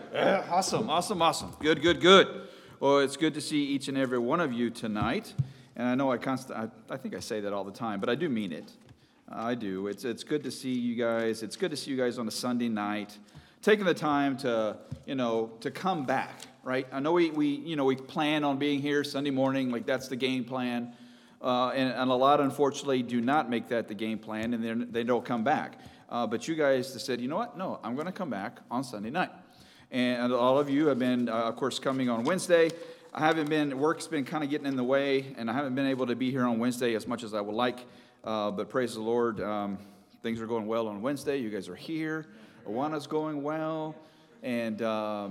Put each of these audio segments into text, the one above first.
Yeah, awesome. Good. Well, it's good to see each and every one of you tonight. And I know I think I say that all the time, but I do mean it. I do. It's good to see you guys. It's good to see you guys on a Sunday night, taking the time to come back, right? I know we plan on being here Sunday morning, like that's the game plan. And a lot, unfortunately, do not make that the game plan, and they don't come back. But you guys said, you know what? No, I'm going to come back on Sunday night. And all of you have been, of course, coming on Wednesday. Work's been kind of getting in the way, and I haven't been able to be here on Wednesday as much as I would like. But praise the Lord, things are going well on Wednesday. You guys are here. Awana's going well. And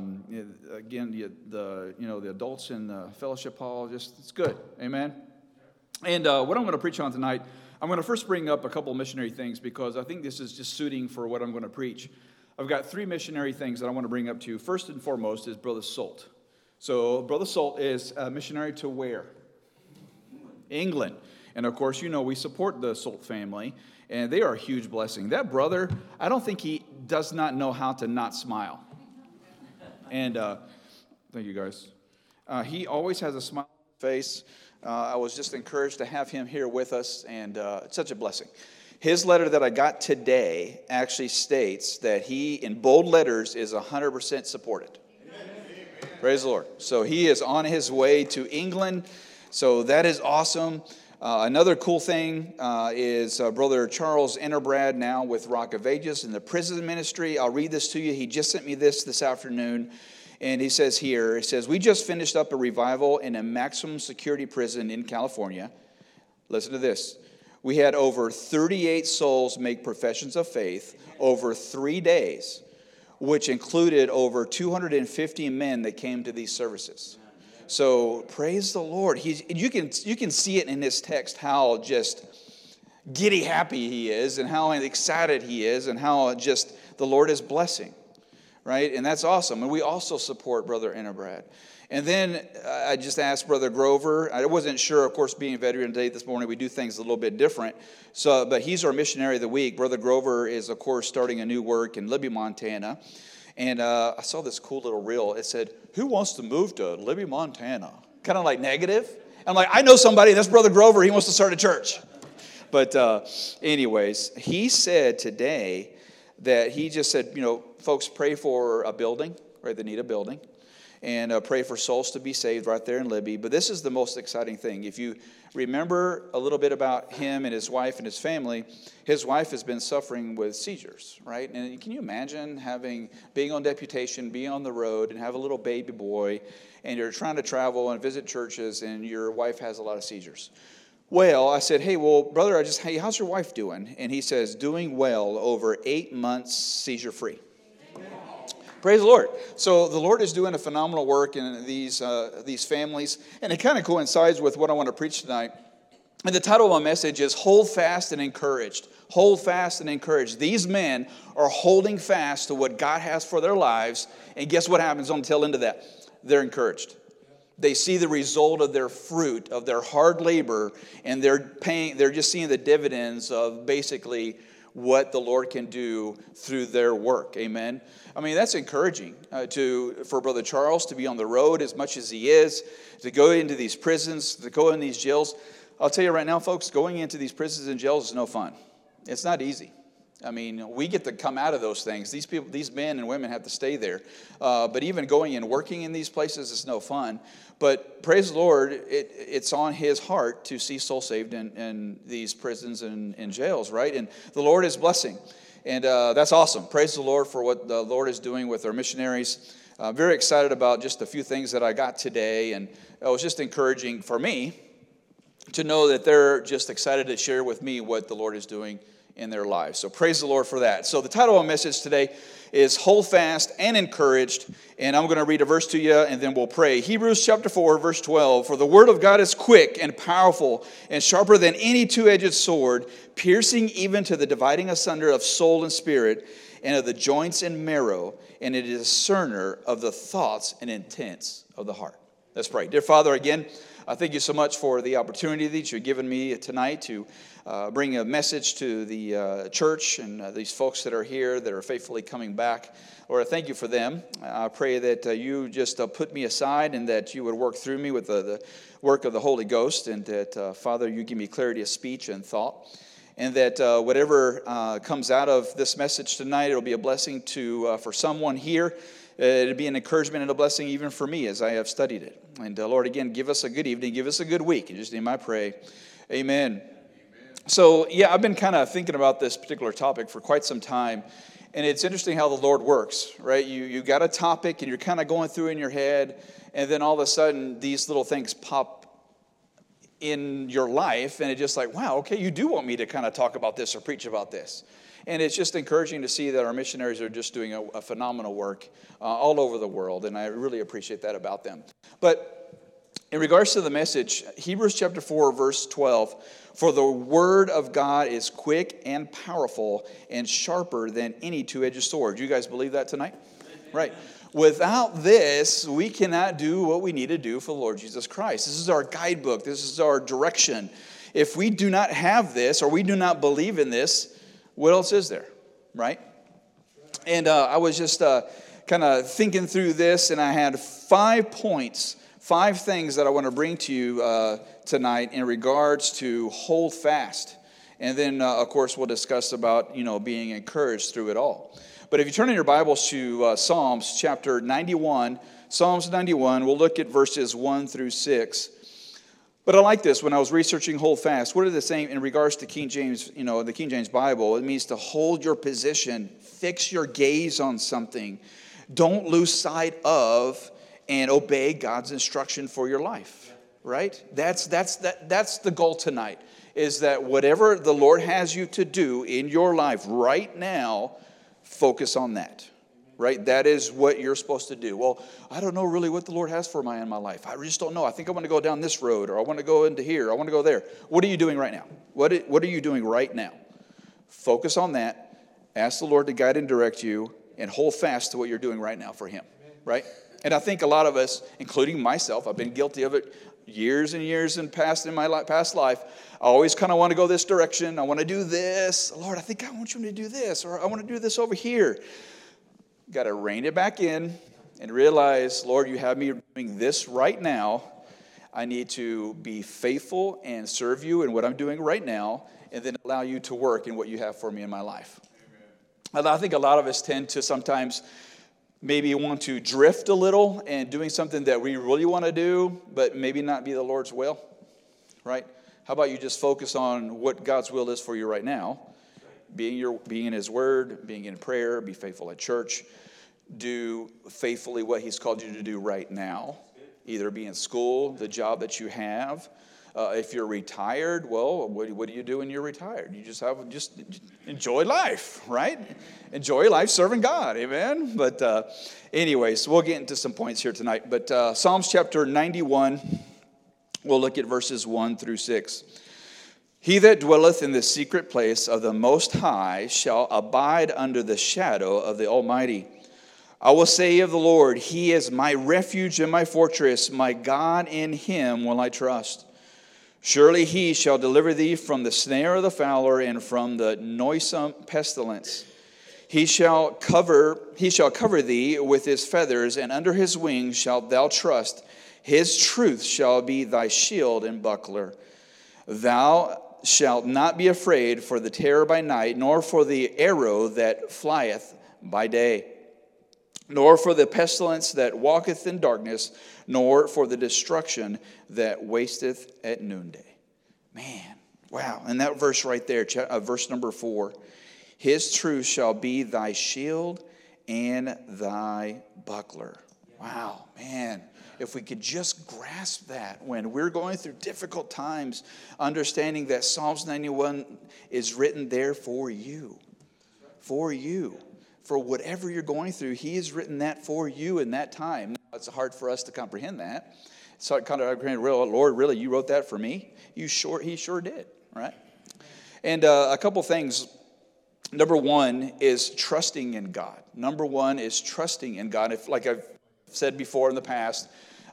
again, the adults in the fellowship hall, it's good. Amen. And what I'm going to preach on tonight, I'm going to first bring up a couple missionary things because I think this is just suiting for what I'm going to preach. I've got three missionary things that I want to bring up to you. First and foremost is Brother Salt. So Brother Salt is a missionary to where? England. And of course, we support the Salt family, and they are a huge blessing. That brother, I don't think he does not know how to not smile. And thank you guys. He always has a smile on his face. I was just encouraged to have him here with us, and it's such a blessing. His letter that I got today actually states that he, in bold letters, is 100% supported. Amen. Praise the Lord. So he is on his way to England. So that is awesome. Another cool thing is Brother Charles Ennerbrad now with Rock of Ages in the prison ministry. I'll read this to you. He just sent me this afternoon. And he says here, we just finished up a revival in a maximum security prison in California. Listen to this. We had over 38 souls make professions of faith over 3 days, which included over 250 men that came to these services. So praise the Lord. You can see it in this text how just giddy happy he is and how excited he is and how just the Lord is blessing, right? And that's awesome. And we also support Brother Ennerbrad. And then I just asked Brother Grover. I wasn't sure, of course, being Veteran Day this morning, we do things a little bit different. But he's our missionary of the week. Brother Grover is, of course, starting a new work in Libby, Montana. And I saw this cool little reel. It said, "Who wants to move to Libby, Montana?" Kind of like negative. I'm like, I know somebody. That's Brother Grover. He wants to start a church. But anyways, he said today that he just said, folks, pray for a building, right? They need a building. And pray for souls to be saved right there in Libby. But this is the most exciting thing. If you remember a little bit about him and his wife and his family, his wife has been suffering with seizures, right? And can you imagine being on deputation, being on the road, and have a little baby boy, and you're trying to travel and visit churches, and your wife has a lot of seizures? Well, I said, brother, how's your wife doing? And he says, doing well, over 8 months seizure-free. Praise the Lord. So the Lord is doing a phenomenal work in these families, and it kind of coincides with what I want to preach tonight. And the title of my message is Hold Fast and Encouraged. Hold fast and encouraged. These men are holding fast to what God has for their lives, and guess what happens on the tail end of that? They're encouraged. They see the result of their fruit, of their hard labor, and they're just seeing the dividends of basically what the Lord can do through their work. Amen. I mean, that's encouraging for Brother Charles to be on the road as much as he is, to go into these prisons, to go in these jails. I'll tell you right now, folks, going into these prisons and jails is no fun. It's not easy. I mean, we get to come out of those things. These men and women have to stay there. But even going and working in these places is no fun. But praise the Lord, it's on his heart to see souls saved in these prisons and jails, right? And the Lord is blessing. And that's awesome. Praise the Lord for what the Lord is doing with our missionaries. Very excited about just a few things that I got today. And it was just encouraging for me to know that they're just excited to share with me what the Lord is doing in their lives. So praise the Lord for that. So the title of my message today is Hold Fast and Encouraged. And I'm going to read a verse to you and then we'll pray. Hebrews chapter 4, verse 12. For the word of God is quick and powerful and sharper than any two-edged sword, piercing even to the dividing asunder of soul and spirit and of the joints and marrow. And it is a discerner of the thoughts and intents of the heart. Let's pray. Dear Father, again, I thank you so much for the opportunity that you've given me tonight to bring a message to the church and these folks that are here that are faithfully coming back. Lord, I thank you for them. I pray that you just put me aside and that you would work through me with the work of the Holy Ghost, and that, Father, you give me clarity of speech and thought, and that whatever comes out of this message tonight, it'll be a blessing for someone here. It'll be an encouragement and a blessing even for me as I have studied it. And Lord, again, give us a good evening, give us a good week. In Jesus' name I pray, amen. So, yeah, I've been kind of thinking about this particular topic for quite some time. And it's interesting how the Lord works, right? You got a topic and you're kind of going through in your head, and then all of a sudden these little things pop in your life, and it's just like, wow, okay, you do want me to kind of talk about this or preach about this. And it's just encouraging to see that our missionaries are just doing a phenomenal work all over the world, and I really appreciate that about them. But in regards to the message, Hebrews chapter 4, verse 12, for the word of God is quick and powerful and sharper than any two-edged sword. You guys believe that tonight? Right. Without this, we cannot do what we need to do for the Lord Jesus Christ. This is our guidebook. This is our direction. If we do not have this, or we do not believe in this, what else is there, right? And I was just kind of thinking through this, and I had 5 points, 5 things that I want to bring to you tonight in regards to hold fast. And then, of course, we'll discuss about, being encouraged through it all. But if you turn in your Bibles to Psalms chapter 91, Psalms 91, we'll look at verses 1 through 6. But I like this when I was researching hold fast. What are they saying in regards to King James, the King James Bible? It means to hold your position, fix your gaze on something. Don't lose sight of and obey God's instruction for your life, right? That's the goal tonight, is that whatever the Lord has you to do in your life right now, focus on that. Right? That is what you're supposed to do. Well, I don't know really what the Lord has for me in my life. I just don't know. I think I want to go down this road, or I want to go into here. I want to go there. What are you doing right now? What are you doing right now? Focus on that. Ask the Lord to guide and direct you, and hold fast to what you're doing right now for Him. Right? And I think a lot of us, including myself, I've been guilty of it years and years in my past life. I always kind of want to go this direction. I want to do this. Lord, I think I want you to do this, or I want to do this over here. Got to rein it back in and realize, Lord, you have me doing this right now. I need to be faithful and serve you in what I'm doing right now, and then allow you to work in what you have for me in my life. Amen. I think a lot of us tend to sometimes maybe want to drift a little and doing something that we really want to do, but maybe not be the Lord's will, right? How about you just focus on what God's will is for you right now? Being in His Word, being in prayer, be faithful at church. Do faithfully what He's called you to do right now. Either be in school, the job that you have. If you're retired, well, what do you do when you're retired? You just enjoy life, right? Enjoy life serving God, amen? But anyways, we'll get into some points here tonight. But Psalms chapter 91, we'll look at verses 1 through 6. He that dwelleth in the secret place of the Most High shall abide under the shadow of the Almighty. I will say of the Lord, He is my refuge and my fortress, my God, in Him will I trust. Surely He shall deliver thee from the snare of the fowler and from the noisome pestilence. He shall cover thee with His feathers, and under His wings shalt thou trust. His truth shall be thy shield and buckler. Thou shalt not be afraid for the terror by night, nor for the arrow that flieth by day, nor for the pestilence that walketh in darkness, nor for the destruction that wasteth at noonday. Man, wow. And that verse right there, verse number 4, His truth shall be thy shield and thy buckler. Wow, man. If we could just grasp that when we're going through difficult times, understanding that Psalms 91 is written there for you. For you. For whatever you're going through, He has written that for you in that time. Now, it's hard for us to comprehend that. So kind of comprehend, Lord, really, you wrote that for me? He sure did, right? And a couple things. Number one is trusting in God. Number one is trusting in God. Like I've said before in the past,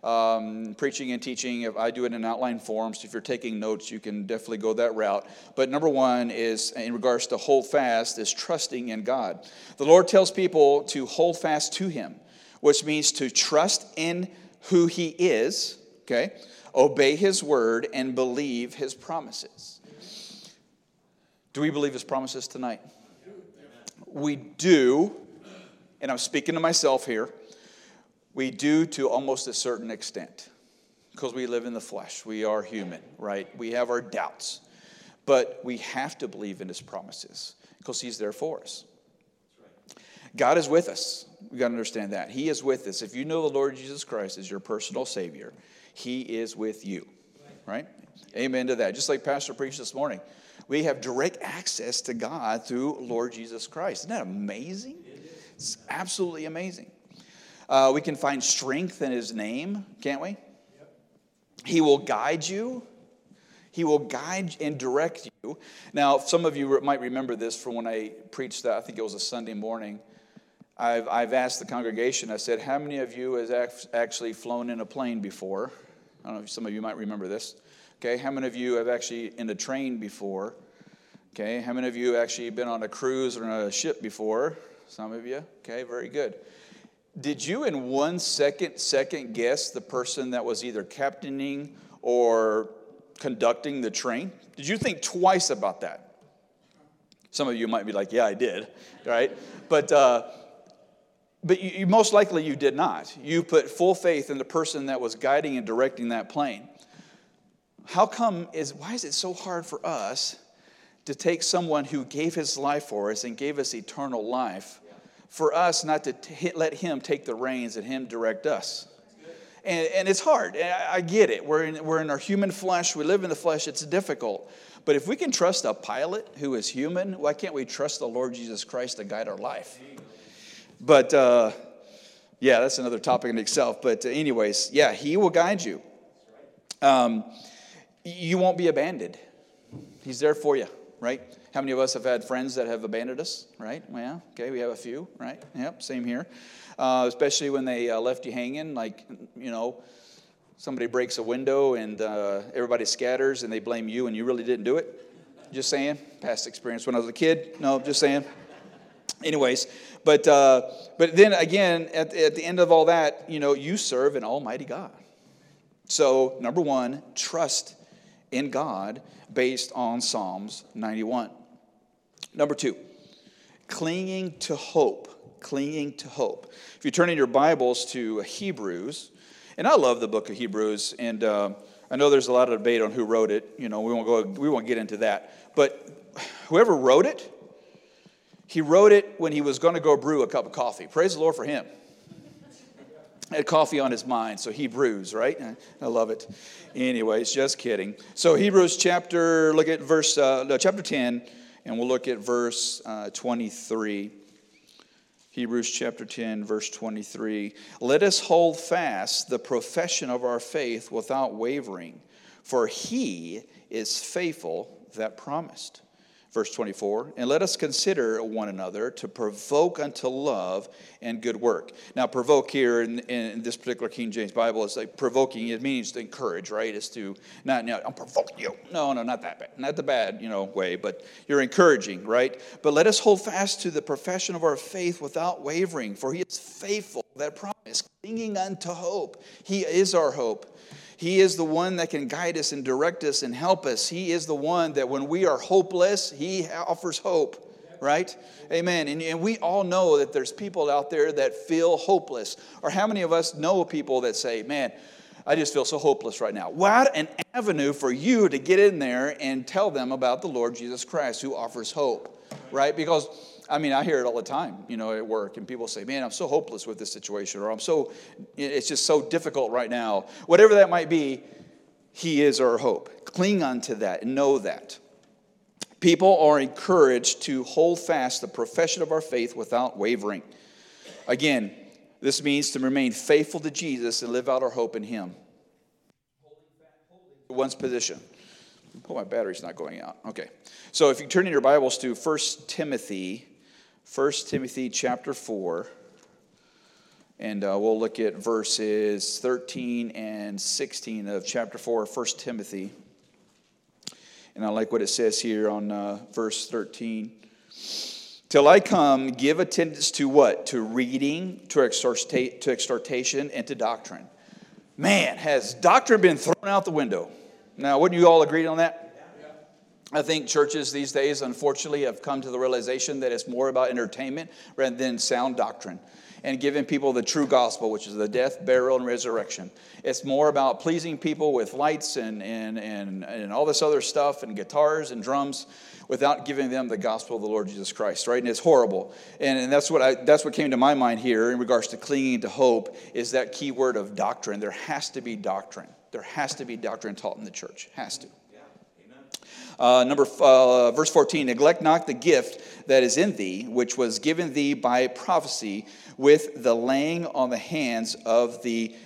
preaching and teaching. I do it in outline form, so if you're taking notes, you can definitely go that route. But number one is, in regards to hold fast, is trusting in God. The Lord tells people to hold fast to him, which means to trust in who he is, okay? Obey his word and believe his promises. Do we believe his promises tonight? We do, and I'm speaking to myself here. We do to almost a certain extent, because we live in the flesh. We are human, right? We have our doubts. But we have to believe in his promises, because he's there for us. God is with us. We've got to understand that. He is with us. If you know the Lord Jesus Christ as your personal Savior, he is with you, right? Amen to that. Just like Pastor preached this morning, we have direct access to God through Lord Jesus Christ. Isn't that amazing? It's absolutely amazing. We can find strength in his name, can't we? He will guide you. He will guide and direct you. Now, some of you might remember this from when I preached that. I think it was a Sunday morning. I've asked the congregation, I said, how many of you has actually flown in a plane before? I don't know if some of you might remember this. Okay, how many of you have actually in a train before? Okay, how many of you have actually been on a cruise or on a ship before? Some of you. Okay, very good. Did you in 1 second guess the person that was either captaining or conducting the train? Did you think twice about that? Some of you might be like, yeah, I did, right? But you most likely you did not. You put full faith in the person that was guiding and directing that plane. Why is it so hard for us to take someone who gave his life for us and gave us eternal life, for us not to let him take the reins and him direct us? And it's hard. I get it. We're in our human flesh. We live in the flesh. It's difficult. But if we can trust a pilot who is human, why can't we trust the Lord Jesus Christ to guide our life? But, yeah, that's another topic in itself. But anyways, yeah, he will guide you. You won't be abandoned. He's there for you, right? How many of us have had friends that have abandoned us, right? Well, okay, we have a few, right? Yep, same here. Especially when they left you hanging, like, somebody breaks a window and everybody scatters and they blame you and you really didn't do it. Just saying. Past experience when I was a kid. No, just saying. Anyways, but then again, at the end of all that, you serve an almighty God. So, number one, trust in God based on Psalms 91. Number two, clinging to hope. Clinging to hope. If you turn in your Bibles to Hebrews, and I love the book of Hebrews, and I know there's a lot of debate on who wrote it. We won't get into that. But whoever wrote it, he wrote it when he was going to go brew a cup of coffee. Praise the Lord for him. Had coffee on his mind, so he brews, right? I love it. Anyways, just kidding. So Hebrews chapter 10, and we'll look at verse 23. Hebrews chapter 10, verse 23. Let us hold fast the profession of our faith without wavering, for he is faithful that promised. Verse 24, and let us consider one another to provoke unto love and good work. Now, provoke here in this particular King James Bible is like provoking. It means to encourage, right? It's to, not I'm provoking you. No, not that bad. Not the bad, way, but you're encouraging, right? But let us hold fast to the profession of our faith without wavering, for he is faithful that promise, clinging unto hope. He is our hope. He is the one that can guide us and direct us and help us. He is the one that when we are hopeless, he offers hope, right? Amen. And we all know that there's people out there that feel hopeless. Or how many of us know people that say, man, I just feel so hopeless right now. What an avenue for you to get in there and tell them about the Lord Jesus Christ who offers hope, right? Because I hear it all the time, at work, and people say, man, I'm so hopeless with this situation, or it's just so difficult right now. Whatever that might be, he is our hope. Cling unto that and know that. People are encouraged to hold fast the profession of our faith without wavering. Again, this means to remain faithful to Jesus and live out our hope in him. One's position. Oh, my battery's not going out. Okay. So if you turn in your Bibles to 1 Timothy chapter 4, And we'll look at verses 13 and 16 of chapter 4 of 1 Timothy. And I like what it says here on verse 13. Till I come, give attendance to what? To reading, to exhortation, and to doctrine. Man, has doctrine been thrown out the window? Now, wouldn't you all agree on that? I think churches these days, unfortunately, have come to the realization that it's more about entertainment rather than sound doctrine and giving people the true gospel, which is the death, burial, and resurrection. It's more about pleasing people with lights and all this other stuff and guitars and drums without giving them the gospel of the Lord Jesus Christ, right? And it's horrible. And that's what came to my mind here in regards to clinging to hope is that key word of doctrine. There has to be doctrine. There has to be doctrine taught in the church. Has to. Verse 14, neglect not the gift that is in thee, which was given thee by prophecy with the laying on the hands of the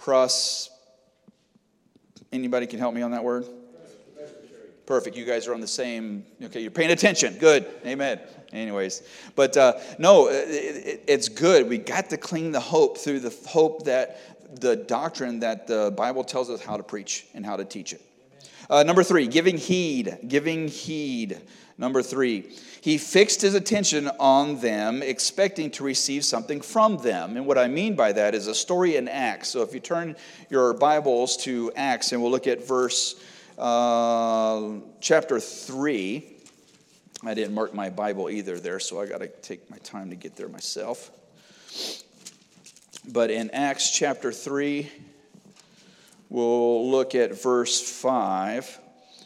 Anybody can help me on that word? Perfect. You guys are on the same. Okay, you're paying attention. Good. Amen. Anyways, but no, it's good. We got to cling the hope through the hope that the doctrine that the Bible tells us how to preach and how to teach it. Number 3, giving heed. Giving heed. Number 3, he fixed his attention on them, expecting to receive something from them. And what I mean by that is a story in Acts. So if you turn your Bibles to Acts, and we'll look at chapter 3. I didn't mark my Bible either there, so I got to take my time to get there myself. But in Acts chapter 3, we'll look at verse 5.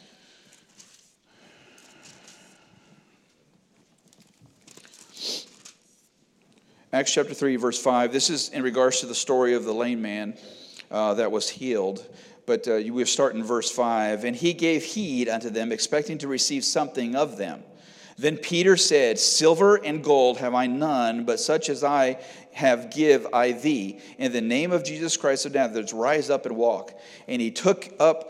Acts chapter 3, verse 5. This is in regards to the story of the lame man that was healed. But we'll start in verse 5. And he gave heed unto them, expecting to receive something of them. Then Peter said, Silver and gold have I none, but such as I have give I thee. In the name of Jesus Christ of Nazareth, rise up and walk. And he took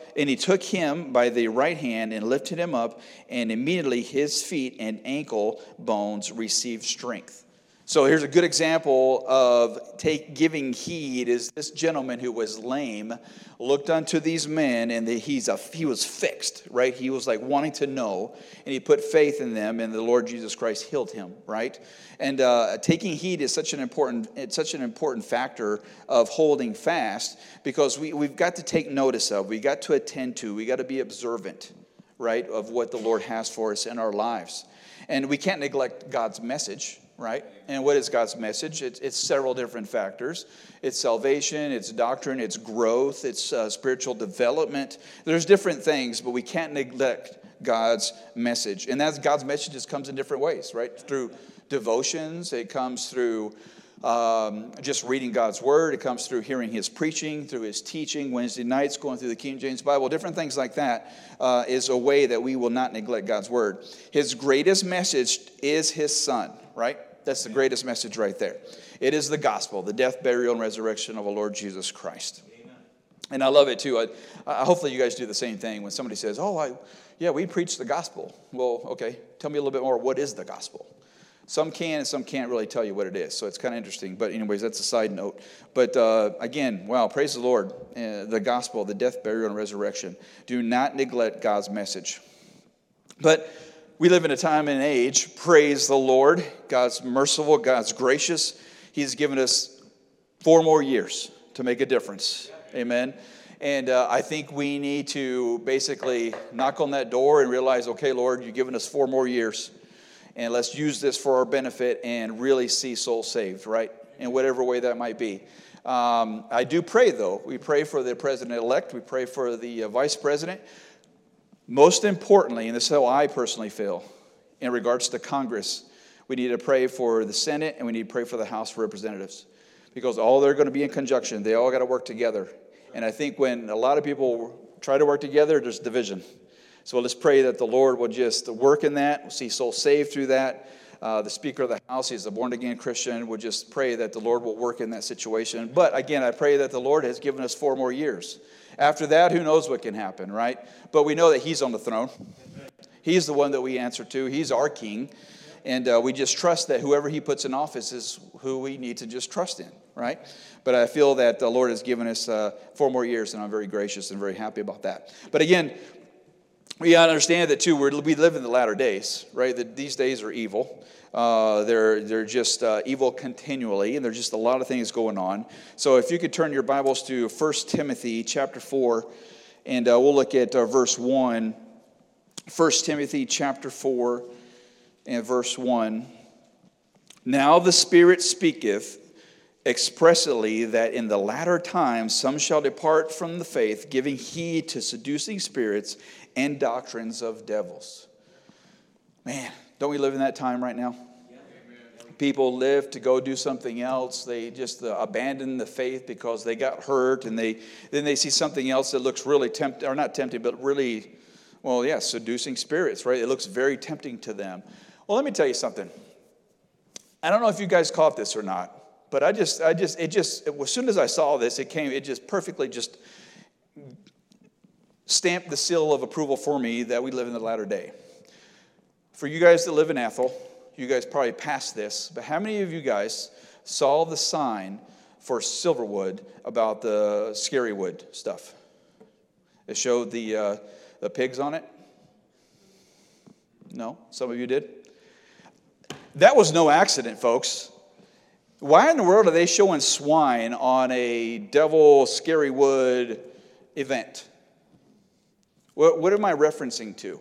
him by the right hand and lifted him up, and immediately his feet and ankle bones received strength. So here's a good example of giving heed. Is this gentleman who was lame looked unto these men, and he was fixed, right? He was like wanting to know, and he put faith in them, and the Lord Jesus Christ healed him, right? And taking heed is such an important factor of holding fast, because we've got to take notice of, we got to attend to, we got to be observant, right, of what the Lord has for us in our lives. And we can't neglect God's message. Right? And what is God's message? It's several different factors. It's salvation, it's doctrine, it's growth, it's spiritual development. There's different things, but we can't neglect God's message. And that's God's message just comes in different ways, right? Through devotions, it comes through just reading God's word, it comes through hearing his preaching, through his teaching, Wednesday nights, going through the King James Bible, different things like that is a way that we will not neglect God's word. His greatest message is his son, right? That's the greatest message right there. It is the gospel, the death, burial, and resurrection of our Lord Jesus Christ. Amen. And I love it too. Hopefully you guys do the same thing when somebody says, we preach the gospel. Well, okay, tell me a little bit more. What is the gospel? Some can and some can't really tell you what it is. So it's kind of interesting. But anyways, that's a side note. But again, wow, praise the Lord. The gospel, the death, burial, and resurrection. Do not neglect God's message. But we live in a time and age, praise the Lord. God's merciful, God's gracious. He's given us 4 more years to make a difference. Amen. And I think we need to basically knock on that door and realize, okay, Lord, you've given us 4 more years. And let's use this for our benefit and really see souls saved, right? In whatever way that might be. I do pray, though. We pray for the president-elect. We pray for the vice president. Most importantly, and this is how I personally feel, in regards to Congress, we need to pray for the Senate and we need to pray for the House of Representatives. Because all they're going to be in conjunction. They all got to work together. And I think when a lot of people try to work together, there's division. So let's pray that the Lord will just work in that. We'll see souls saved through that. The Speaker of the House, he's a born-again Christian. We'll just pray that the Lord will work in that situation. But again, I pray that the Lord has given us 4 more years. After that, who knows what can happen, right? But we know that he's on the throne. He's the one that we answer to. He's our king. And we just trust that whoever he puts in office is who we need to just trust in, right? But I feel that the Lord has given us 4 more years, and I'm very gracious and very happy about that. But again, we got to understand that, too, we live in the latter days, right? That these days are evil. They're just evil continually, and there's just a lot of things going on. So if you could turn your Bibles to 1 Timothy chapter 4, and we'll look at verse 1. 1 Timothy chapter 4 and verse 1. Now the Spirit speaketh expressly that in the latter times some shall depart from the faith, giving heed to seducing spirits and doctrines of devils. Man, don't we live in that time right now? People live to go do something else. They just abandon the faith because they got hurt, and then they see something else that looks really tempting, or not tempting, but really, seducing spirits, right? It looks very tempting to them. Well, let me tell you something. I don't know if you guys caught this or not, but as soon as I saw this, it just perfectly just stamped the seal of approval for me that we live in the latter day. For you guys that live in Ethel, you guys probably passed this, but how many of you guys saw the sign for Silverwood about the Scarywood stuff? It showed the pigs on it? No? Some of you did? That was no accident, folks. Why in the world are they showing swine on a devil Scarywood event? What am I referencing to?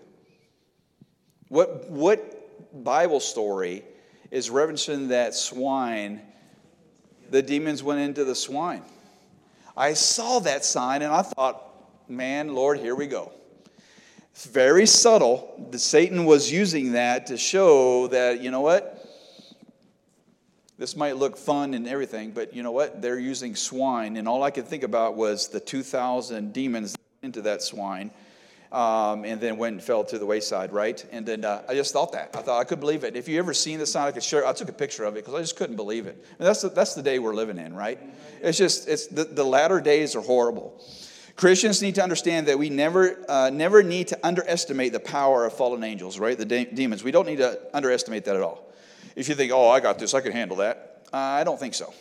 What Bible story is referencing that swine, the demons went into the swine? I saw that sign and I thought, man, Lord, here we go. It's very subtle. Satan was using that to show that, you know what? This might look fun and everything, but you know what? They're using swine. And all I could think about was the 2,000 demons that went into that swine. And then went and fell to the wayside, right? And then I just thought that. I thought I could believe it. If you ever seen the sign, I could share. I took a picture of it because I just couldn't believe it. And that's the day we're living in, right? It's the latter days are horrible. Christians need to understand that we never need to underestimate the power of fallen angels, right? The demons. We don't need to underestimate that at all. If you think, oh, I got this, I can handle that. I don't think so.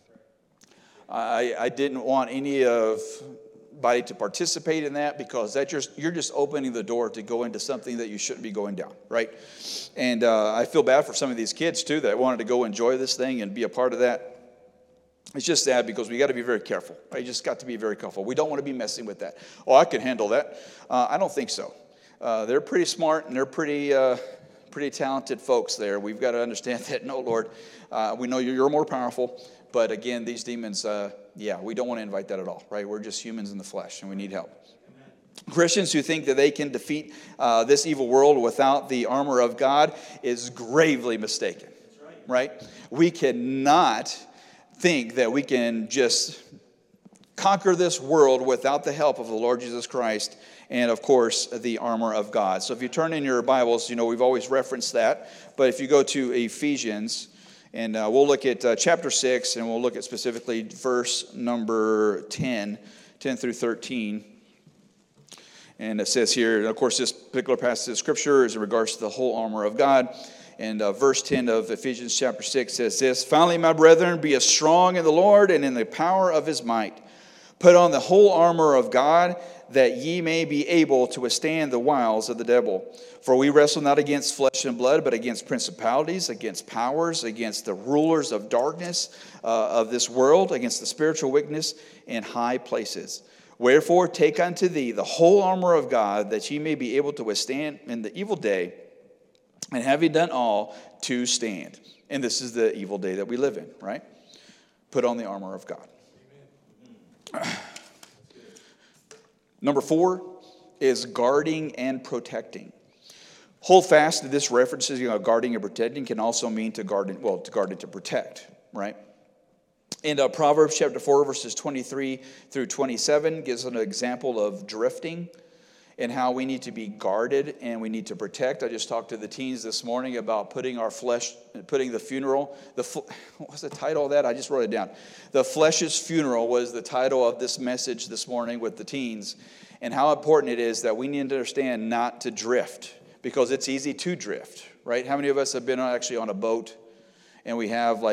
I didn't want anybody to participate in that because you're just opening the door to go into something that you shouldn't be going down, right? And I feel bad for some of these kids, too, that wanted to go enjoy this thing and be a part of that. It's just sad because we got to be very careful. Right? You just got to be very careful. We don't want to be messing with that. Oh, I can handle that. I don't think so. They're pretty smart and they're pretty talented folks there. We've got to understand that, no, Lord, we know you're more powerful. But again, these demons, we don't want to invite that at all, right? We're just humans in the flesh and we need help. Amen. Christians who think that they can defeat this evil world without the armor of God is gravely mistaken, right? We cannot think that we can just conquer this world without the help of the Lord Jesus Christ and, of course, the armor of God. So if you turn in your Bibles, we've always referenced that. But if you go to Ephesians, and we'll look at chapter 6, and we'll look at specifically verse number 10 through 13. And it says here, and of course, this particular passage of Scripture is in regards to the whole armor of God. And verse 10 of Ephesians chapter 6 says this, "Finally, my brethren, be as strong in the Lord and in the power of his might. Put on the whole armor of God, that ye may be able to withstand the wiles of the devil. For we wrestle not against flesh and blood, but against principalities, against powers, against the rulers of darkness of this world, against the spiritual wickedness in high places. Wherefore take unto thee the whole armor of God, that ye may be able to withstand in the evil day, and having done all, to stand." And this is the evil day that we live in, right? Put on the armor of God. Number 4 is guarding and protecting. Hold fast to this references, guarding and protecting can also mean to guard and to protect, right? And Proverbs chapter 4, verses 23 through 27 gives an example of drifting and how we need to be guarded and we need to protect. I just talked to the teens this morning about putting the funeral. What was the title of that? I just wrote it down. The Flesh's Funeral was the title of this message this morning with the teens, and how important it is that we need to understand not to drift, because it's easy to drift, right? How many of us have been actually on a boat and we have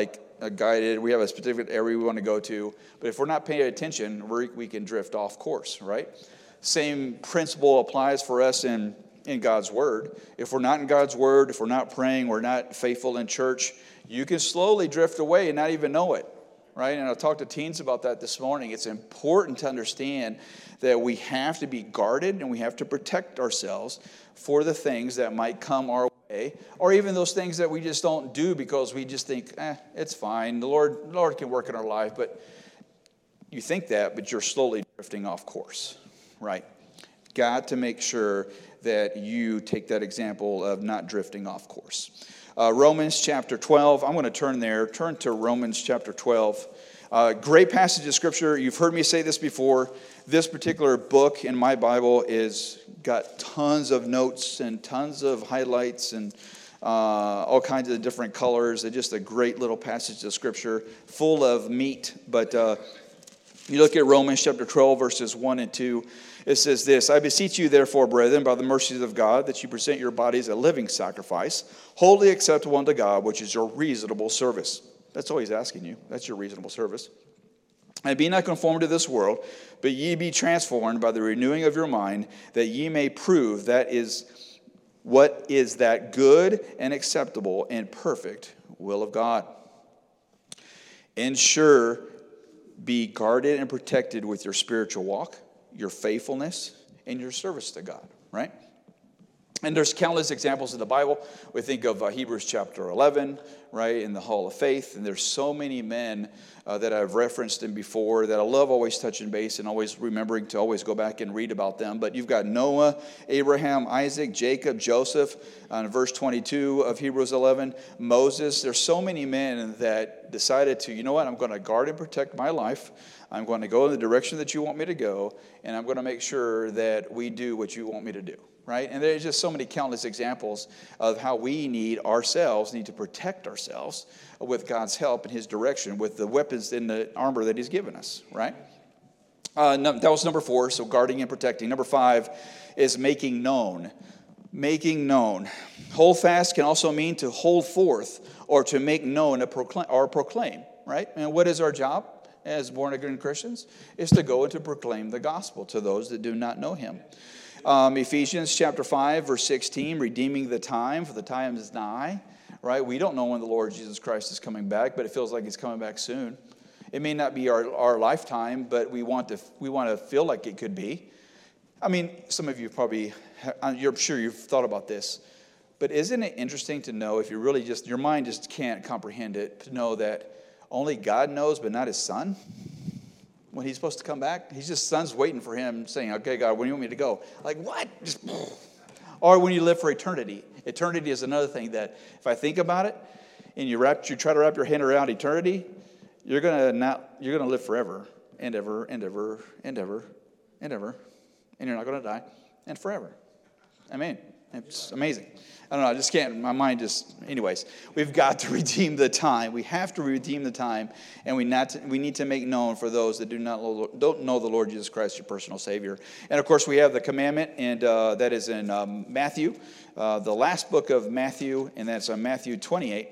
guided. We have a specific area we want to go to. But if we're not paying attention, we can drift off course, right? Same principle applies for us in God's Word. If we're not in God's Word, if we're not praying, we're not faithful in church, you can slowly drift away and not even know it, right? And I talked to teens about that this morning. It's important to understand that we have to be guarded and we have to protect ourselves for the things that might come our way, or even those things that we just don't do because we just think, it's fine. The Lord can work in our life. But you think that, but you're slowly drifting off course, right? Got to make sure that you take that example of not drifting off course. Romans chapter 12. I'm going to turn there. Turn to Romans chapter 12. Great passage of Scripture. You've heard me say this before. This particular book in my Bible is got tons of notes and tons of highlights and all kinds of different colors. It's just a great little passage of Scripture, full of meat. But you look at Romans chapter 12, verses 1 and 2. It says this: I beseech you, therefore, brethren, by the mercies of God, that you present your bodies a living sacrifice, wholly acceptable unto God, which is your reasonable service. That's all he's asking you. That's your reasonable service. And be not conformed to this world, but ye be transformed by the renewing of your mind, that ye may prove what is that good and acceptable and perfect will of God. Ensure, be guarded and protected with your spiritual walk, your faithfulness, and your service to God, right? And there's countless examples in the Bible. We think of Hebrews chapter 11, right, in the Hall of Faith. And there's so many men that I've referenced them before that I love always touching base and always remembering to always go back and read about them. But you've got Noah, Abraham, Isaac, Jacob, Joseph, in verse 22 of Hebrews 11, Moses. There's so many men that decided to, you know what, I'm going to guard and protect my life. I'm going to go in the direction that you want me to go, and I'm going to make sure that we do what you want me to do. Right? And there's just so many countless examples of how we need to protect ourselves with God's help and his direction, with the weapons and the armor that he's given us, right? That was number 4, so guarding and protecting. Number 5 is making known. Making known. Hold fast can also mean to hold forth or to make known or proclaim, right? And what is our job as born-again Christians? Is to go and to proclaim the gospel to those that do not know him. Ephesians chapter 5, verse 16, redeeming the time, for the time is nigh, right? We don't know when the Lord Jesus Christ is coming back, but it feels like he's coming back soon. It may not be our lifetime, but we want to feel like it could be. I mean, some of you probably, I'm sure you've thought about this, but isn't it interesting to know, if you really your mind just can't comprehend it, to know that only God knows, but not his son? When he's supposed to come back, son's waiting for him, saying, okay, God, when do you want me to go? Like, what? Or when you live for eternity. Eternity is another thing that, if I think about it, and you try to wrap your hand around eternity, you're gonna live forever, and ever, and ever, and ever, and ever, and you're not gonna die, and forever. Amen. It's amazing. I don't know, I just can't, my mind anyways. We've got to redeem the time. We have to redeem the time, and we need to make known for those that don't know the Lord Jesus Christ, your personal Savior. And of course, we have the commandment, and that is in Matthew, the last book of Matthew, and that's on Matthew 28.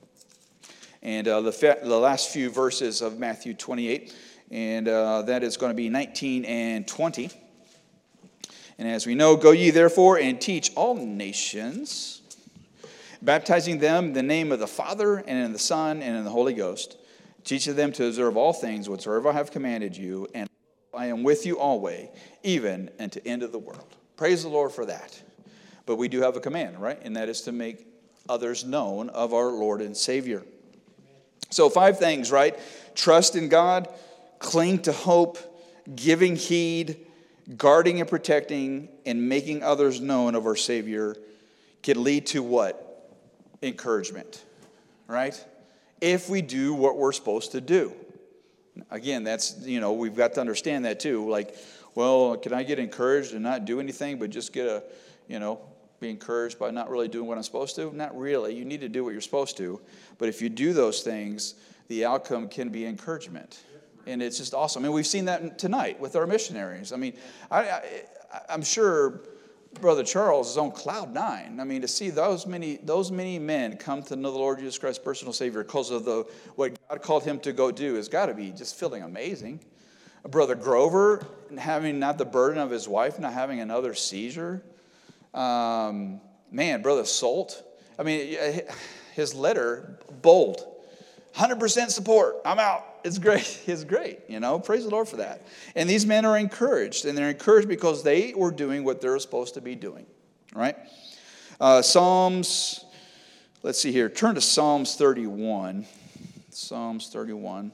And the last few verses of Matthew 28, and that is going to be 19 and 20. And as we know, go ye therefore and teach all nations, baptizing them in the name of the Father and in the Son and in the Holy Ghost, teaching them to observe all things whatsoever I have commanded you, and I am with you always, even unto the end of the world. Praise the Lord for that. But we do have a command, right? And that is to make others known of our Lord and Savior. So 5 things, right? Trust in God, cling to hope, giving heed, guarding and protecting, and making others known of our Savior can lead to what? Encouragement, right? If we do what we're supposed to do. Again, that's, we've got to understand that too. Like, well, can I get encouraged and not do anything, but just get be encouraged by not really doing what I'm supposed to? Not really. You need to do what you're supposed to. But if you do those things, the outcome can be encouragement. And it's just awesome. I mean, we've seen that tonight with our missionaries. I mean, I'm sure Brother Charles is on cloud nine. I mean, to see those many men come to know the Lord Jesus Christ, personal Savior, because of what God called him to go do, has got to be just feeling amazing. Brother Grover, having not the burden of his wife, not having another seizure. Man, Brother Salt. I mean, his letter, bold. 100% support. I'm out. It's great. It's great. Praise the Lord for that. And these men are encouraged. And they're encouraged because they were doing what they're supposed to be doing. Right? Psalms, let's see here. Turn to Psalms 31. Psalms 31.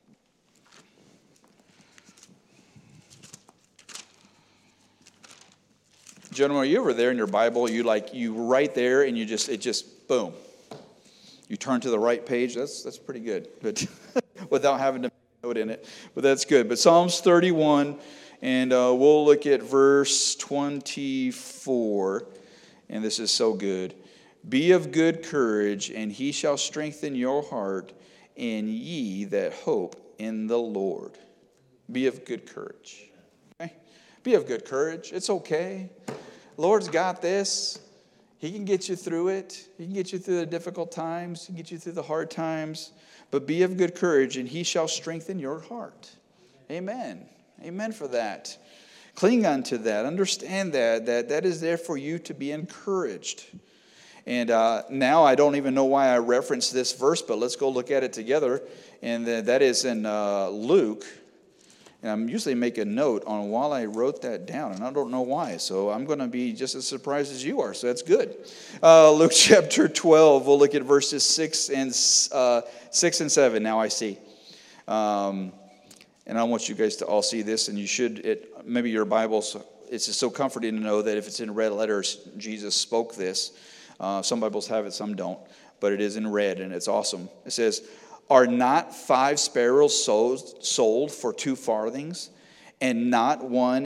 Gentlemen, are you over there in your Bible? You right there and it just boom. You turn to the right page. That's pretty good. But without having to note in it. But that's good. But Psalms 31, and we'll look at verse 24. And this is so good. Be of good courage, and he shall strengthen your heart, and ye that hope in the Lord. Be of good courage. Okay? Be of good courage. It's okay. Lord's got this. He can get you through it. He can get you through the difficult times. He can get you through the hard times. But be of good courage, and he shall strengthen your heart. Amen. Amen for that. Cling unto that. Understand that is there for you to be encouraged. And now I don't even know why I referenced this verse, but let's go look at it together. And that is in Luke. And I'm usually make a note on while I wrote that down, and I don't know why. So I'm going to be just as surprised as you are, so that's good. Luke chapter 12, we'll look at verses 6 and 7. Now I see. And I want you guys to all see this, and you should, maybe your Bibles, it's just so comforting to know that if it's in red letters, Jesus spoke this. Some Bibles have it, some don't, but it is in red, and it's awesome. It says, are not 5 sparrows sold for 2 farthings, and not one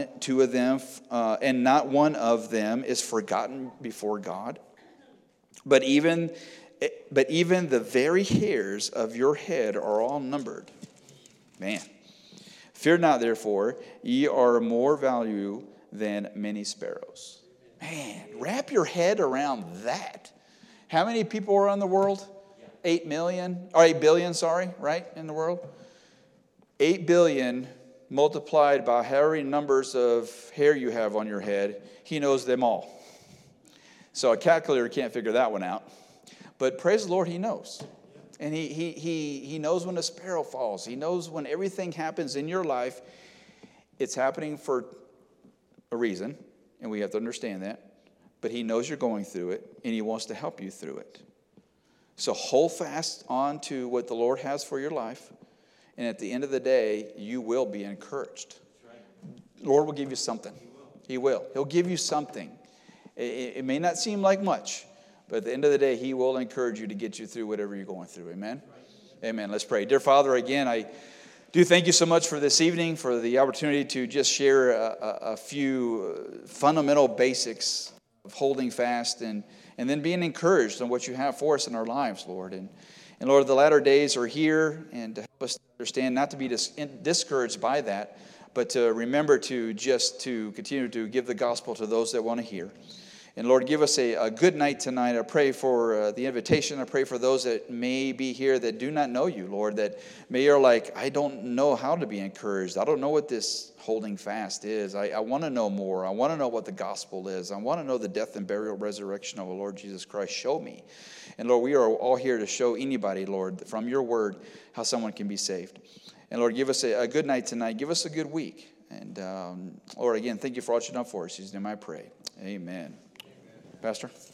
of them is forgotten before God? But even the very hairs of your head are all numbered. Man, fear not, therefore, ye are more value than many sparrows. Man, wrap your head around that. How many people are in the world? 8 billion, right, in the world? 8 billion multiplied by however many numbers of hair you have on your head, he knows them all. So a calculator can't figure that one out. But praise the Lord, he knows. And he knows when a sparrow falls. He knows when everything happens in your life, it's happening for a reason, and we have to understand that. But he knows you're going through it, and he wants to help you through it. So hold fast on to what the Lord has for your life. And at the end of the day, you will be encouraged. The Lord will give you something. He will. He'll give you something. It may not seem like much, but at the end of the day, he will encourage you to get you through whatever you're going through. Amen? Amen. Let's pray. Dear Father, again, I do thank you so much for this evening, for the opportunity to just share a few fundamental basics of holding fast and then being encouraged on what you have for us in our lives, Lord. And Lord, the latter days are here, and to help us understand not to be discouraged by that, but to remember to continue to give the gospel to those that want to hear. And Lord, give us a good night tonight. I pray for the invitation. I pray for those that may be here that do not know you, Lord, that may are like, I don't know how to be encouraged. I don't know what this holding fast is. I want to know more. I want to know what the gospel is. I want to know the death and burial, resurrection of the Lord Jesus Christ. Show me. And Lord, we are all here to show anybody, Lord, from your word, how someone can be saved. And Lord, give us a good night tonight. Give us a good week. And Lord, again, thank you for all you've done for us. In his name I pray. Amen. Pastor?